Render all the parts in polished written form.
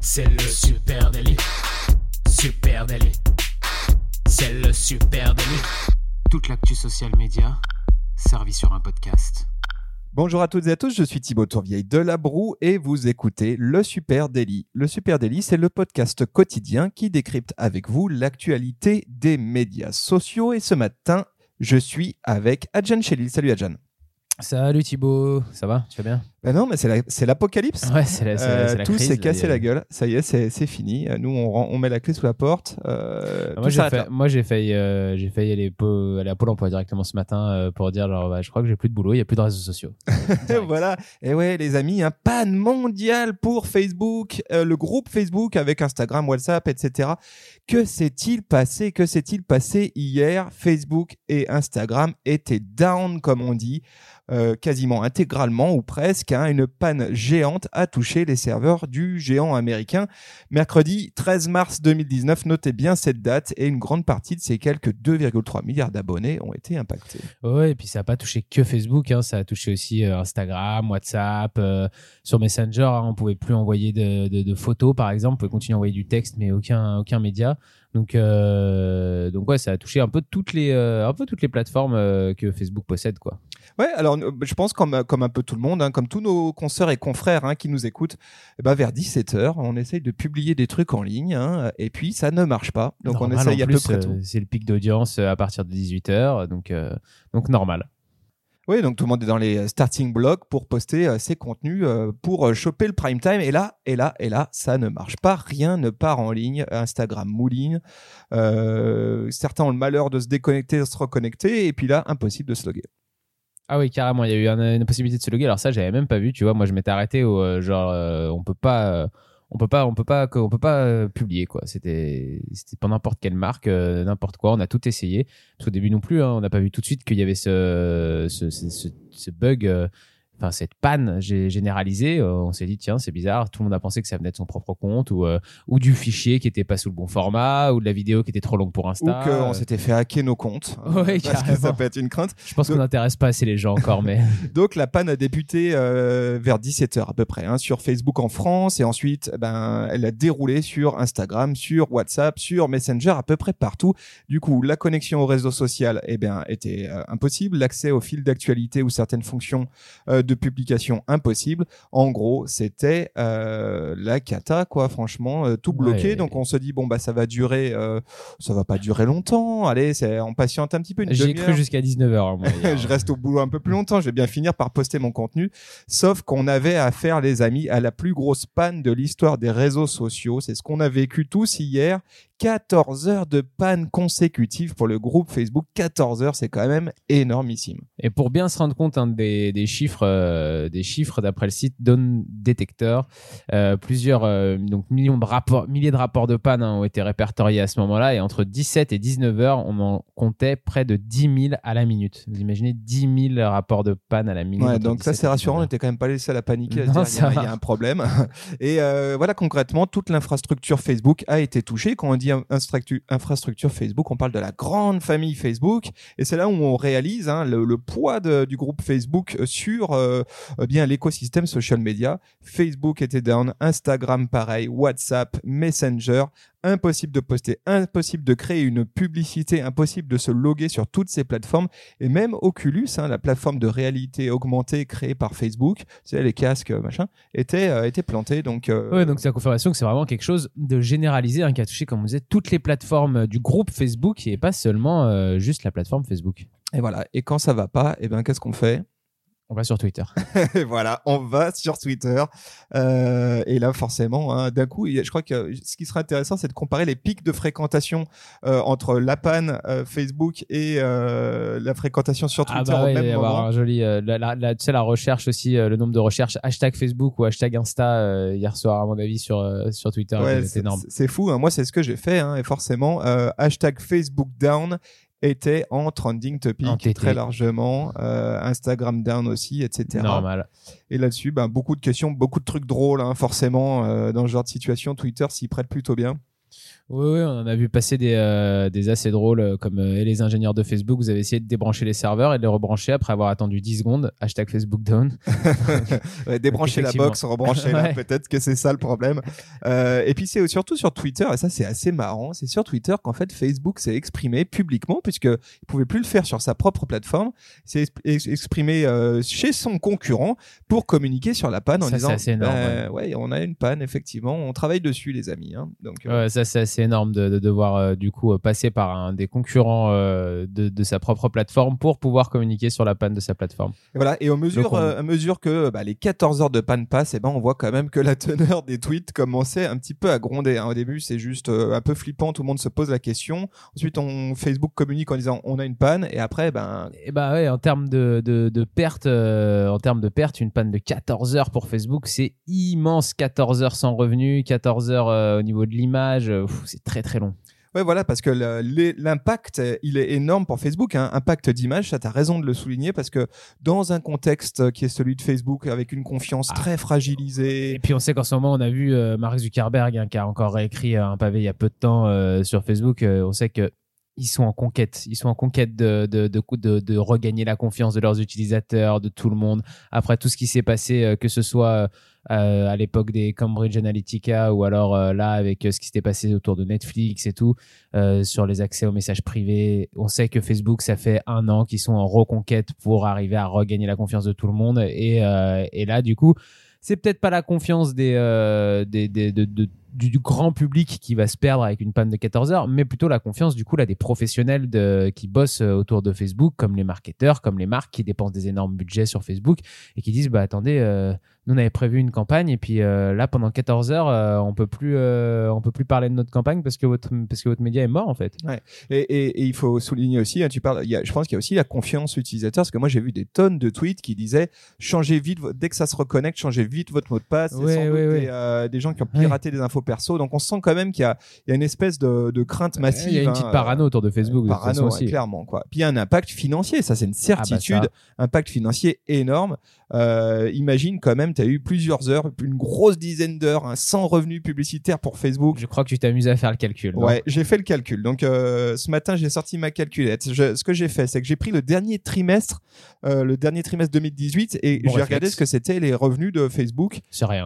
C'est le Super Daily. Super Daily. C'est le Super Daily. Toute l'actu social média servie sur un podcast. Bonjour à toutes et à tous, je suis Thibaut Tourvieille de La Broue et vous écoutez le Super Daily. Le Super Daily, c'est le podcast quotidien qui décrypte avec vous l'actualité des médias sociaux. Et ce matin, je suis avec Adjan Chelil. Salut Adjan. Salut Thibaut, ça va? Tu vas bien? Ben non, mais c'est l'apocalypse. Ouais, c'est la tout crise. s'est cassé la gueule. Ça y est, c'est fini. Nous, on met la clé sous la porte. Moi, j'ai failli aller à Pôle emploi directement ce matin pour dire genre, je crois que j'ai plus de boulot, il n'y a plus de réseaux sociaux. Voilà. Et ouais, les amis, panne mondiale pour Facebook, le groupe Facebook avec Instagram, WhatsApp, etc. Que s'est-il passé hier? Facebook et Instagram étaient down, comme on dit. Quasiment intégralement ou presque, une panne géante a touché les serveurs du géant américain. Mercredi 13 mars 2019, notez bien cette date, et une grande partie de ces quelques 2,3 milliards d'abonnés ont été impactés. Ouais, et puis ça n'a pas touché que Facebook, ça a touché aussi Instagram, WhatsApp, sur Messenger, on ne pouvait plus envoyer de photos par exemple, on pouvait continuer à envoyer du texte mais aucun média. Donc ouais, ça a touché un peu toutes les plateformes que Facebook possède, quoi. Ouais, alors je pense comme un peu tout le monde, comme tous nos consoeurs et confrères qui nous écoutent, vers 17h, on essaye de publier des trucs en ligne, et puis ça ne marche pas. Donc normal, on essaye à peu près tout. C'est le pic d'audience à partir de 18h, donc normal. Oui, donc tout le monde est dans les starting blocks pour poster ses contenus, pour choper le prime time. Et là, ça ne marche pas. Rien ne part en ligne. Instagram mouline. Certains ont le malheur de se déconnecter, de se reconnecter. Et puis là, impossible de se loguer. Ah oui, carrément. Il y a eu une possibilité de se loguer. Alors ça, j'avais même pas vu. Tu vois, moi, je m'étais arrêté au on peut pas publier, quoi. C'était pas n'importe quelle marque, n'importe quoi. On a tout essayé. Parce qu'au début non plus, on n'a pas vu tout de suite qu'il y avait ce bug, cette panne généralisée. On s'est dit tiens, c'est bizarre. Tout le monde a pensé que ça venait de son propre compte ou du fichier qui était pas sous le bon format ou de la vidéo qui était trop longue pour Insta. Ou qu'on s'était fait hacker nos comptes. Oui, parce que ça peut être une crainte. Je pense qu'on n'intéresse pas assez les gens encore, mais. Donc la panne a débuté vers 17h à peu près, sur Facebook en France, et ensuite elle a déroulé sur Instagram, sur WhatsApp, sur Messenger, à peu près partout. Du coup, la connexion au réseau social était impossible, l'accès au fil d'actualité ou certaines fonctions de publication impossible. En gros, c'était la cata, quoi. Franchement, tout bloqué. Ouais. Donc on se dit ça va durer, ça va pas durer longtemps. Allez, on patiente un petit peu. J'ai cru jusqu'à 19h. Moi, je reste au boulot un peu plus longtemps. Je vais bien finir par poster mon contenu. Sauf qu'on avait affaire, les amis, à la plus grosse panne de l'histoire des réseaux sociaux. C'est ce qu'on a vécu tous hier. 14 heures de panne consécutive pour le groupe Facebook. 14 heures, c'est quand même énormissime. Et pour bien se rendre compte des chiffres d'après le site Dawn Detector, plusieurs milliers de rapports de panne ont été répertoriés à ce moment-là, et entre 17 et 19 heures, on en comptait près de 10 000 à la minute. Vous imaginez 10 000 rapports de panne à la minute. Ouais, donc ça c'est rassurant, on n'était quand même pas les seuls à paniquer, à se dire il y a un problème. Et voilà, concrètement, toute l'infrastructure Facebook a été touchée. Quand on dit infrastructure Facebook, on parle de la grande famille Facebook, et c'est là où on réalise le poids du groupe Facebook sur l'écosystème social media. Facebook était down, Instagram pareil, WhatsApp, Messenger. Impossible de poster, impossible de créer une publicité, impossible de se loguer sur toutes ces plateformes, et même Oculus, la plateforme de réalité augmentée créée par Facebook, les casques machin, était planté. Donc donc c'est la confirmation que c'est vraiment quelque chose de généralisé, qui a touché, comme on disait, toutes les plateformes du groupe Facebook, et pas seulement juste la plateforme Facebook. Et voilà. Et quand ça va pas, qu'est-ce qu'on fait? On va sur Twitter. Voilà, on va sur Twitter. Et là, forcément, d'un coup, je crois que ce qui serait intéressant, c'est de comparer les pics de fréquentation entre la panne Facebook et la fréquentation sur Twitter au même moment. Un joli, tu sais, la recherche aussi, le nombre de recherches hashtag Facebook ou hashtag Insta hier soir, à mon avis, sur Twitter, c'est énorme. C'est fou. Moi, c'est ce que j'ai fait, et forcément, hashtag Facebook down était en trending topic très largement, Instagram down aussi, etc. Normal. Et là-dessus, beaucoup de questions, beaucoup de trucs drôles, forcément, dans ce genre de situation. Twitter s'y prête plutôt bien. Oui, on en a vu passer des assez drôles, comme et les ingénieurs de Facebook, vous avez essayé de débrancher les serveurs et de les rebrancher après avoir attendu 10 secondes, #Facebook down. Ouais, débrancher la box, rebrancher là, peut-être que c'est ça le problème. Et puis c'est surtout sur Twitter, et ça c'est assez marrant, c'est sur Twitter qu'en fait Facebook s'est exprimé publiquement, puisqu'il pouvait plus le faire sur sa propre plateforme, s'est exprimé chez son concurrent pour communiquer sur la panne en disant c'est assez énorme, ouais, on a une panne, effectivement, on travaille dessus les amis. Hein. Donc, ouais, ça c'est assez énorme de devoir du coup passer par un des concurrents de sa propre plateforme pour pouvoir communiquer sur la panne de sa plateforme. Et voilà, et à mesure que les 14 heures de panne passent, on voit quand même que la teneur des tweets commençait un petit peu à gronder. Hein. Au début, c'est juste un peu flippant, tout le monde se pose la question. Ensuite, Facebook communique en disant on a une panne, et après, ouais, en termes de perte, une panne de 14 heures pour Facebook, c'est immense. 14 heures sans revenu, 14 heures au niveau de l'image, c'est très très long. Ouais, voilà, parce que l'impact, il est énorme pour Facebook. Hein. Impact d'image, ça, t'as raison de le souligner, parce que dans un contexte qui est celui de Facebook, avec une confiance très fragilisée. Et puis on sait qu'en ce moment, on a vu Mark Zuckerberg qui a encore réécrit un pavé il y a peu de temps sur Facebook. On sait que ils sont en conquête de regagner la confiance de leurs utilisateurs, de tout le monde. Après tout ce qui s'est passé, que ce soit à l'époque des Cambridge Analytica ou alors là avec ce qui s'était passé autour de Netflix et tout, sur les accès aux messages privés. On sait que Facebook, ça fait 1 an qu'ils sont en reconquête pour arriver à regagner la confiance de tout le monde. Et là, du coup, c'est peut-être pas la confiance du grand public qui va se perdre avec une panne de 14 heures, mais plutôt la confiance du coup là des professionnels qui bossent autour de Facebook, comme les marketeurs, comme les marques qui dépensent des énormes budgets sur Facebook et qui disent attendez, nous on avait prévu une campagne et puis là pendant 14 heures on peut plus parler de notre campagne parce que votre média est mort en fait. Ouais. Et il faut souligner aussi, hein, je pense qu'il y a aussi la confiance utilisateur, parce que moi j'ai vu des tonnes de tweets qui disaient changez vite dès que ça se reconnecte, changez vite votre mot de passe. Des gens qui ont piraté des infos perso, donc on sent quand même qu'il y a une espèce de crainte massive. Il y a une petite parano autour de Facebook. Parano, aussi. Clairement quoi. Puis il y a un impact financier, ça c'est une certitude, impact financier énorme. Imagine quand même, tu as eu plusieurs heures, une grosse dizaine d'heures, sans revenus publicitaires pour Facebook. Je crois que tu t'amuses à faire le calcul. Non? Ouais, j'ai fait le calcul. Donc ce matin, j'ai sorti ma calculette. Ce que j'ai fait, c'est que j'ai pris le dernier trimestre 2018 et j'ai regardé ce que c'était les revenus de Facebook. C'est rien.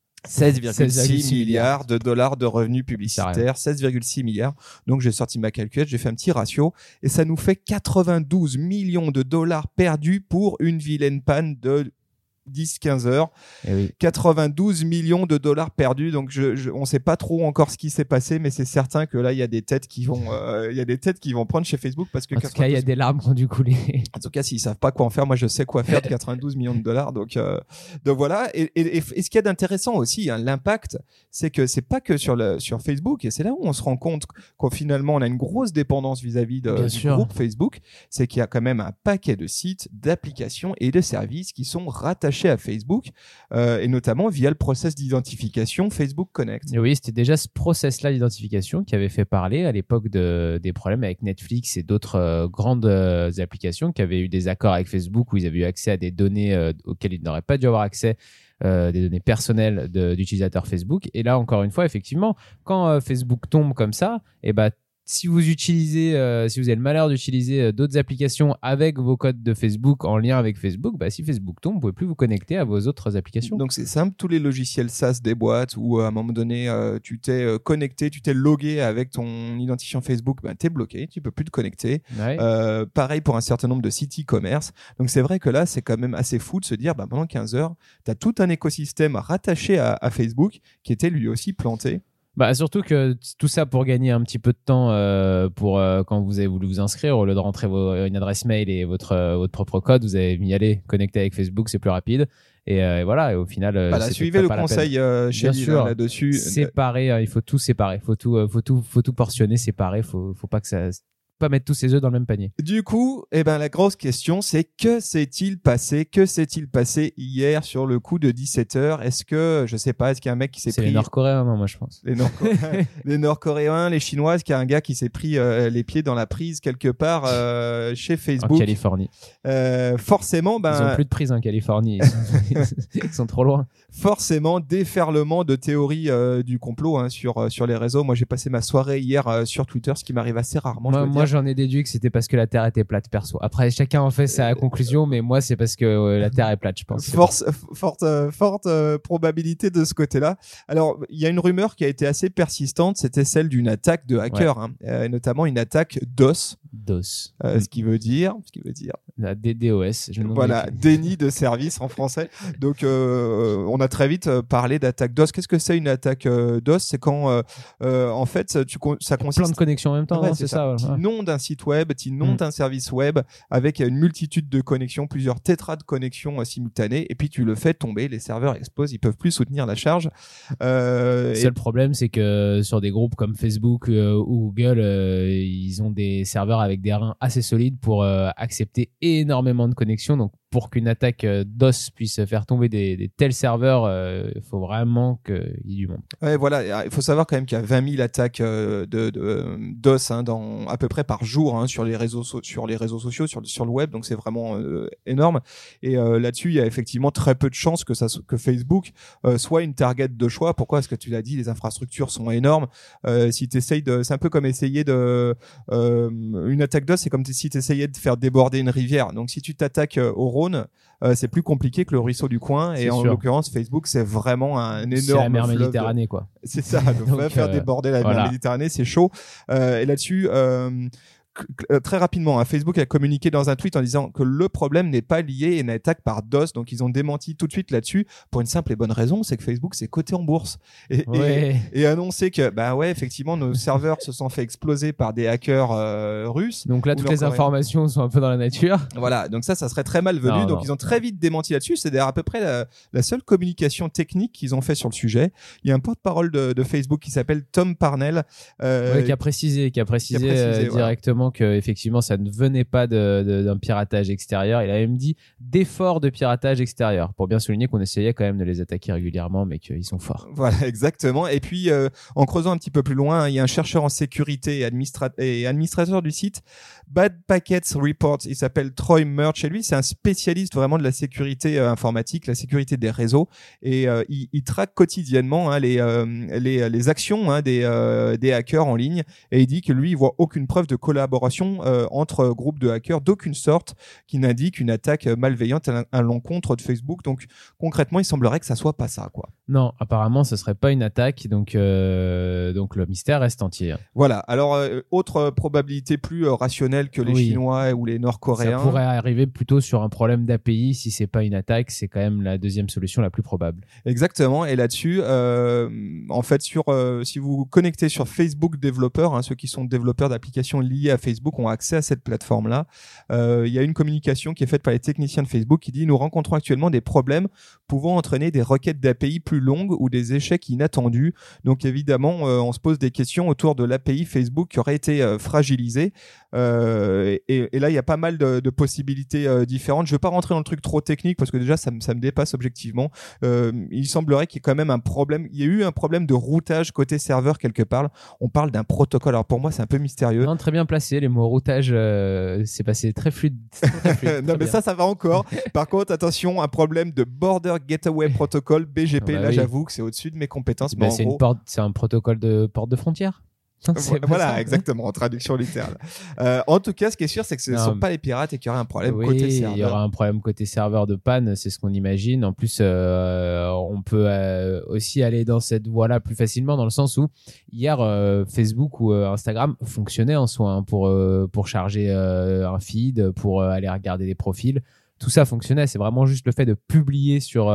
16,6 milliards de dollars de revenus publicitaires, 16,6 milliards. Donc, j'ai sorti ma calculette, j'ai fait un petit ratio et ça nous fait 92 millions de dollars perdus pour une vilaine panne de 10-15 heures. Et oui. 92 millions de dollars perdus. Donc, on sait pas trop encore ce qui s'est passé, mais c'est certain que là, il y a des têtes qui vont prendre chez Facebook parce que. En tout cas, il y a des larmes qui ont dû couler. En tout cas, s'ils savent pas quoi en faire, moi, je sais quoi faire de 92 millions de dollars. Donc voilà. Et ce qu'il y a d'intéressant aussi, hein, l'impact, c'est que c'est pas que sur Facebook, et c'est là où on se rend compte qu'on finalement, on a une grosse dépendance vis-à-vis du groupe Facebook. C'est qu'il y a quand même un paquet de sites, d'applications et de services qui sont rattachés à Facebook, et notamment via le process d'identification Facebook Connect. Et oui, c'était déjà ce process-là d'identification qui avait fait parler à l'époque des problèmes avec Netflix et d'autres grandes applications qui avaient eu des accords avec Facebook où ils avaient eu accès à des données auxquelles ils n'auraient pas dû avoir accès, des données personnelles d'utilisateurs Facebook. Et là, encore une fois, effectivement, quand Facebook tombe comme ça, si vous avez le malheur d'utiliser d'autres applications avec vos codes de Facebook en lien avec Facebook, si Facebook tombe, vous pouvez plus vous connecter à vos autres applications. Donc c'est simple, tous les logiciels SaaS des boîtes où à un moment donné tu t'es connecté, tu t'es logué avec ton identifiant Facebook, t'es bloqué, tu peux plus te connecter. Ouais. Pareil pour un certain nombre de sites e-commerce. Donc c'est vrai que là c'est quand même assez fou de se dire pendant 15 heures, tu as tout un écosystème rattaché à Facebook qui était lui aussi planté. Surtout que tout ça pour gagner un petit peu de temps pour quand vous avez voulu vous inscrire, au lieu de rentrer une adresse mail et votre propre code, vous avez mis aller connecter avec Facebook, c'est plus rapide. Et voilà, et au final, suivez le conseil chez lui là-dessus. Séparer, il faut tout séparer, faut tout portionner, séparer. Faut pas que ça pas mettre tous ses œufs dans le même panier. Du coup, la grosse question, c'est que s'est-il passé hier sur le coup de 17h? Est-ce que, je sais pas, est-ce qu'il y a un mec qui s'est pris... C'est les Nord-Coréens, non, moi je pense. Les Nord-Coréens, les Chinois, est-ce qu'il y a un gars qui s'est pris les pieds dans la prise quelque part chez Facebook? En Californie. Forcément, ils ont plus de prise en Californie. Ils sont trop loin. Forcément, déferlement de théories du complot sur les réseaux. Moi, j'ai passé ma soirée hier sur Twitter, ce qui m'arrive assez rarement. Moi, j'en ai déduit que c'était parce que la Terre était plate, perso. Après, chacun en fait sa conclusion, mais moi, c'est parce que la Terre est plate, je pense. Forte probabilité de ce côté-là. Alors, il y a une rumeur qui a été assez persistante, c'était celle d'une attaque de hackers, notamment une attaque DOS. Ce qui veut dire la DDoS. Voilà, déni de service en français. Donc, on a très vite parlé d'attaque DOS. Qu'est-ce que c'est une attaque DOS? C'est quand, en fait, ça consiste... Plein de connexions en même temps, c'est ça. Tu nom d'un site web, tu nom d'un service web avec une multitude de connexions, plusieurs tétras de connexions simultanées, et puis tu le fais tomber, les serveurs explosent, ils peuvent plus soutenir la charge. Le problème, c'est que sur des groupes comme Facebook ou Google, ils ont des serveurs avec des reins assez solides pour accepter énormément de connexions. Donc, pour qu'une attaque DOS puisse faire tomber des tels serveurs, il faut vraiment qu'il y ait du monde. Ouais, voilà. Il faut savoir quand même qu'il y a 20 000 attaques de DOS à peu près par jour sur les réseaux sociaux, sur le web. Donc c'est vraiment énorme. Et là-dessus, il y a effectivement très peu de chances que Facebook soit une target de choix. Pourquoi? Parce que tu l'as dit, les infrastructures sont énormes. Si t'essayes c'est un peu comme essayer une attaque DOS, c'est comme si tu essayais de faire déborder une rivière. Donc si tu t'attaques au Rhône, c'est plus compliqué que le ruisseau du coin. Et en l'occurrence, Facebook, c'est vraiment un énorme c'est la mer Méditerranée, quoi. C'est ça. Donc faire déborder la mer Méditerranée, c'est chaud. Et là-dessus, très rapidement, Facebook a communiqué dans un tweet en disant que le problème n'est pas lié à une attaque par DOS. Donc ils ont démenti tout de suite là-dessus pour une simple et bonne raison, c'est que Facebook c'est coté en bourse et annoncé que effectivement nos serveurs se sont fait exploser par des hackers russes. Donc là toutes les informations sont un peu dans la nature. Voilà, donc ça serait très malvenu. Ils ont très vite démenti là-dessus. C'est d'ailleurs à peu près la seule communication technique qu'ils ont fait sur le sujet. Il y a un porte-parole de Facebook qui s'appelle Tom Parnell qui a précisé directement que effectivement ça ne venait pas d'un piratage extérieur. Il a même dit d'efforts de piratage extérieur, pour bien souligner qu'on essayait quand même de les attaquer régulièrement, mais qu'ils sont forts. Voilà, exactement. Et puis en creusant un petit peu plus loin, il y a un chercheur en sécurité et administrateur du site Bad Packets Report. Il s'appelle Troy Murch et lui c'est un spécialiste vraiment de la sécurité informatique, la sécurité des réseaux, et il traque quotidiennement les actions des hackers en ligne, et il dit que lui il voit aucune preuve de collaboration entre groupes de hackers d'aucune sorte qui n'indique une attaque malveillante à l'encontre de Facebook. Donc concrètement, il semblerait que ça soit pas ça, quoi. Non, apparemment, ce serait pas une attaque, donc le mystère reste entier. Voilà. Alors autre probabilité plus rationnelle que les Chinois ou les Nord-Coréens. Ça pourrait arriver plutôt sur un problème d'API. Si c'est pas une attaque, c'est quand même la deuxième solution la plus probable. Exactement. Et là-dessus, en fait, si vous vous connectez sur Facebook Developer, ceux qui sont développeurs d'applications liées à Facebook ont accès à cette plateforme-là. Il y a une communication qui est faite par les techniciens de Facebook qui dit: nous rencontrons actuellement des problèmes pouvant entraîner des requêtes d'API plus longues ou des échecs inattendus. Donc évidemment, on se pose des questions autour de l'API Facebook qui aurait été fragilisée. Et là, il y a pas mal de possibilités différentes. Je ne veux pas rentrer dans le truc trop technique parce que déjà, ça me dépasse objectivement. Il semblerait qu'il y ait quand même un problème. Il y a eu un problème de routage côté serveur quelque part. On parle d'un protocole. Alors pour moi, c'est un peu mystérieux. Non, très bien placé. Les mots routage, c'est passé très fluide. Non, mais ça va encore. Par contre, attention, un problème de Border Gateway Protocol, BGP. Là, j'avoue que c'est au-dessus de mes compétences. Mais c'est un protocole de porte de frontière. Voilà, exactement, en traduction littérale. En tout cas, ce qui est sûr, c'est que ce ne sont pas les pirates et qu'il y aura un problème côté serveur. Il y aura un problème côté serveur de panne, c'est ce qu'on imagine. En plus, on peut aussi aller dans cette voie-là plus facilement, dans le sens où hier, Facebook ou Instagram fonctionnaient en soi pour charger un feed, pour aller regarder des profils. Tout ça fonctionnait, c'est vraiment juste le fait de publier sur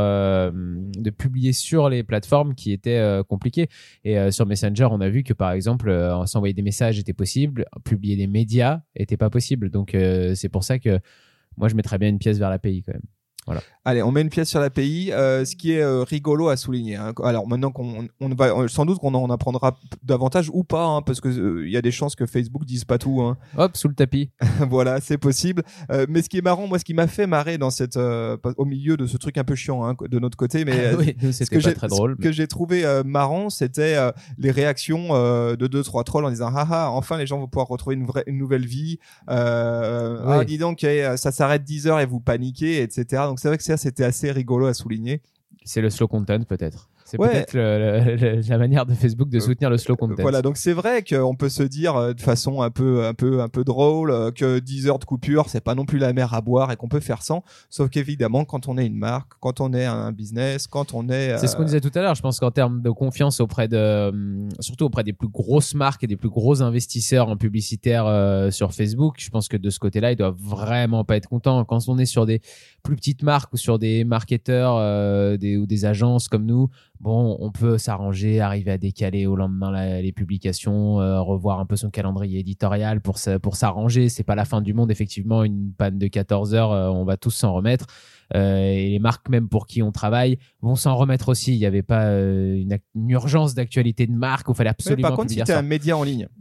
les plateformes qui était compliqué. Et sur Messenger, on a vu que par exemple, s'envoyer des messages était possible, publier des médias était pas possible. Donc c'est pour ça que moi je mettrais bien une pièce vers l'API quand même. Voilà. Allez, on met une pièce sur l'API. Ce qui est rigolo à souligner. Hein. Alors maintenant on va sans doute qu'on en apprendra davantage ou pas, hein, parce que il y a des chances que Facebook dise pas tout. Hein. Hop, sous le tapis. Voilà, c'est possible. Mais ce qui est marrant, moi, ce qui m'a fait marrer dans cette au milieu de ce truc un peu chiant hein, de notre côté, mais oui, nous, c'était pas très drôle. Ce que j'ai trouvé marrant, c'était les réactions de 2-3 trolls en disant haha, enfin les gens vont pouvoir retrouver une nouvelle vie. Oui. Ah, dis donc, ça s'arrête 10 heures et vous paniquez, etc. Donc c'est vrai que ça, c'était assez rigolo à souligner. C'est le slow content peut-être. C'est peut-être la manière de Facebook de soutenir le slow content. Voilà, donc c'est vrai qu'on peut se dire de façon un peu drôle que 10 heures de coupure, c'est pas non plus la mer à boire et qu'on peut faire sans. Sauf qu'évidemment, quand on est une marque, quand on est un business, quand on est... C'est ce qu'on disait tout à l'heure. Je pense qu'en termes de confiance surtout auprès des plus grosses marques et des plus gros investisseurs en publicitaire sur Facebook, je pense que de ce côté-là, ils doivent vraiment pas être contents. Quand on est sur des plus petites marques ou sur des marketeurs ou des agences comme nous, bon, on peut s'arranger, arriver à décaler au lendemain les publications, revoir un peu son calendrier éditorial pour s'arranger. C'est pas la fin du monde, effectivement. Une panne de 14 heures, on va tous s'en remettre. Et les marques même pour qui on travaille vont s'en remettre aussi. Il n'y avait pas une urgence d'actualité de marque où il fallait absolument. Par contre, si tu es un média en ligne,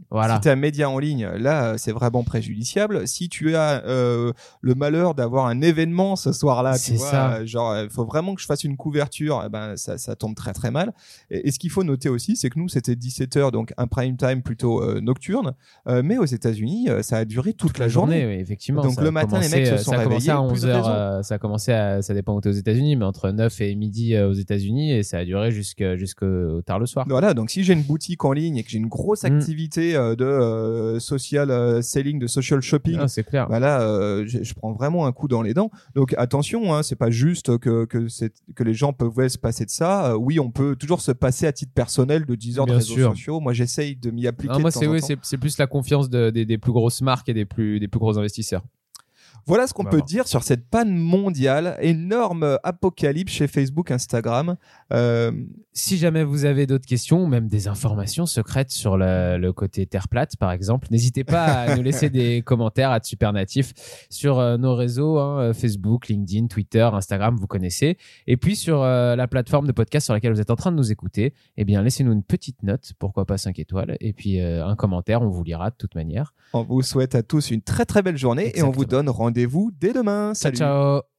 là, c'est vraiment préjudiciable. Si tu as le malheur d'avoir un événement ce soir-là, tu vois, genre, il faut vraiment que je fasse une couverture, ça tombe très très mal. Et ce qu'il faut noter aussi, c'est que nous, c'était 17h, donc un prime time plutôt nocturne. Mais aux États-Unis, ça a duré toute la journée. Oui, effectivement. Donc le matin, les mecs se sont réveillés. Ça a commencé à 11h, ça a commencé ça dépend où t'es aux États-Unis, mais entre 9 et midi aux États-Unis, et ça a duré jusqu'au tard le soir. Voilà, donc si j'ai une boutique en ligne et que j'ai une grosse activité de social selling, de social shopping, c'est clair. Je prends vraiment un coup dans les dents. Donc attention, hein, c'est pas juste que les gens peuvent se passer de ça. Oui, on peut toujours se passer à titre personnel de 10 heures de réseaux sociaux. Moi, j'essaye de m'y appliquer. Moi, c'est plus la confiance des plus grosses marques et des plus gros investisseurs. Voilà ce qu'on peut dire sur cette panne mondiale, énorme apocalypse chez Facebook, Instagram. Si jamais vous avez d'autres questions, ou même des informations secrètes sur le côté Terre plate, par exemple, n'hésitez pas à nous laisser des commentaires @supernatif sur nos réseaux, hein, Facebook, LinkedIn, Twitter, Instagram, vous connaissez. Et puis sur la plateforme de podcast sur laquelle vous êtes en train de nous écouter, eh bien laissez-nous une petite note, pourquoi pas 5 étoiles, et puis un commentaire, on vous lira de toute manière. On vous souhaite à tous une très très belle journée. Exactement. Et on vous donne rendez-vous dès demain. Salut. Ciao.